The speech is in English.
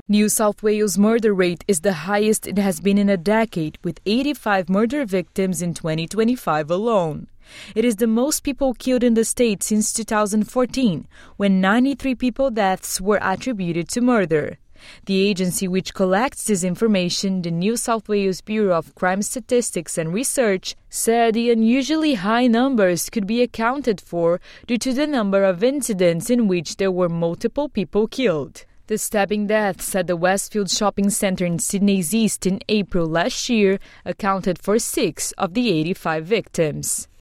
New South Wales' murder rate is the highest it has been in a decade, with 85 murder victims in 2025 alone. It is the most people killed in the state since 2014, when 93 people deaths were attributed to murder. The agency which collects this information, the New South Wales Bureau of Crime Statistics and Research, said the unusually high numbers could be accounted for due to the number of incidents in which there were multiple people killed. The stabbing deaths at the Westfield Shopping Centre in Sydney's East in April last year accounted for 6 of the 85 victims.